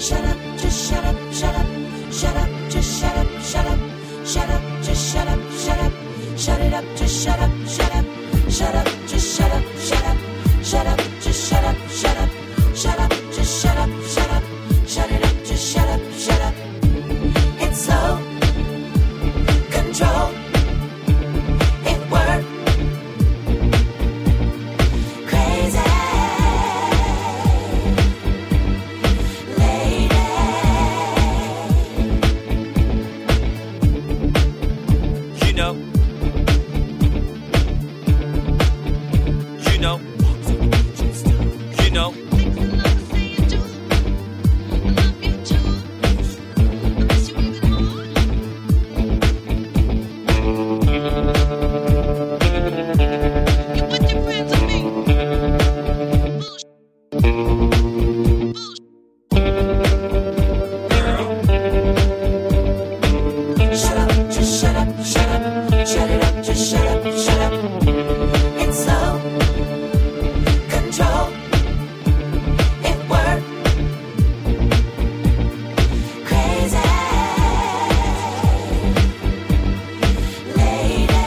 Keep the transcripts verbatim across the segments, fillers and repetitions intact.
Shut up, just shut up, shut up. Shut up, just shut up, shut up. Shut up, just shut up, shut up. Shut it up, just shut up, shut up. Shut up, just shut up, shut up. Shut up, just shut up, shut up. Shut up, just shut up, shut up. Shut it up, just shut up, shut up. It's slow control. It worked. Crazy lady. You know. You know. You know. Shut up, just shut up, shut up. Shut it up, just shut up, shut up. It's slow control. It worked. Crazy lady.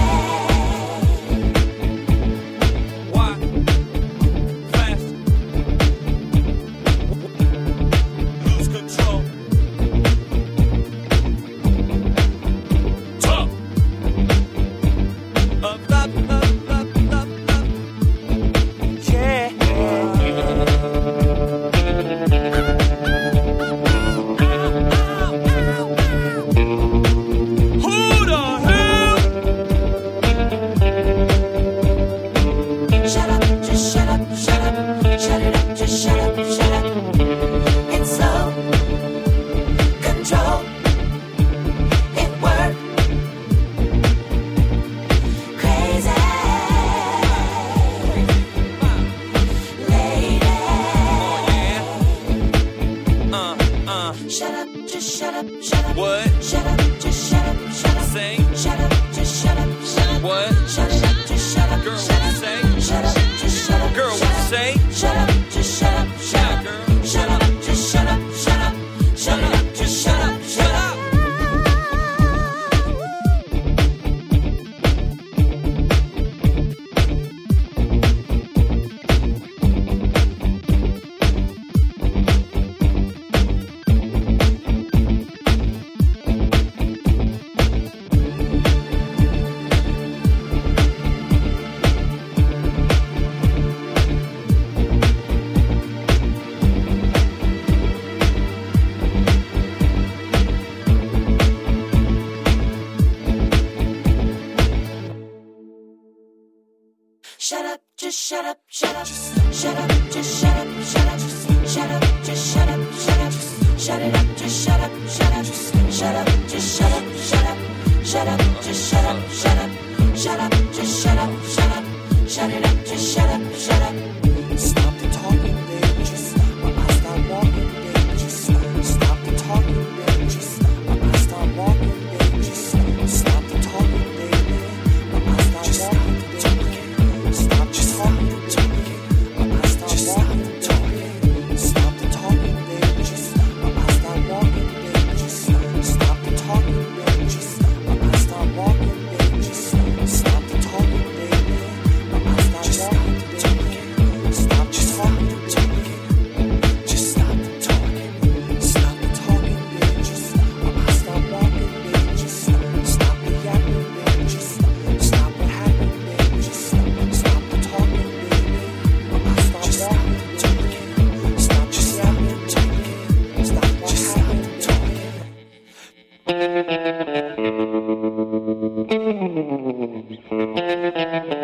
Why? Fast. Lose control. Talk. Up, up, up, up, up, up. Yeah. Who the hell? Shut up, just shut up, shut up. Shut it up, just shut up, shut up. It's slow control. It worked. Crazy lady. Uh, uh. Shut up, just shut up, shut up. What? Shut up, just shut up, shut up. Say. Shut up, just shut up, shut up. What? Shut it up, just shut up, Girl, shut what up. you say? Shut up, just shut up. Girl, what shut you up. say? Shut up, just shut up, shut Yeah, up. girl. Shut up, just shut up, shut up. Shut it up, just shut up, shut up. Shut up, just shut up, shut up. Shut up, just shut up, shut up. Shut up, just shut up, shut up. Shut it up, just shut up, shut up. Shut up, just shut up, shut up. Shut up, just shut up, shut up. Shut up, just shut up, shut up. Shut it up, just shut up, shut up. Stop the talking, baby. Just stop. My eyes start walking, baby. Just stop. Stop the talking, baby. Just stop. My eyes start walking, baby. Just stop. Stop the talking, baby. My eyes start walking, baby. Stop just talking, talking. My eyes start walking, talking. Stop the talking, baby. Just stop. My eyes start walking, baby. Just stop. Stop the talking, baby. Just stop. My eyes start walking, baby. Just stop. Stop the talking, baby. My eyes start walking, baby. Stop just talking, talking. Just stop the talking. Stop the talking, baby. Just stop. My eyes start walking, baby. Just stop. Stop the yapping, baby. Just stop. Stop what happened, baby. Just stop. Stop the talking, baby. My eyes start walking, talking. Stop just yapping, talking. Stop what happened, talking.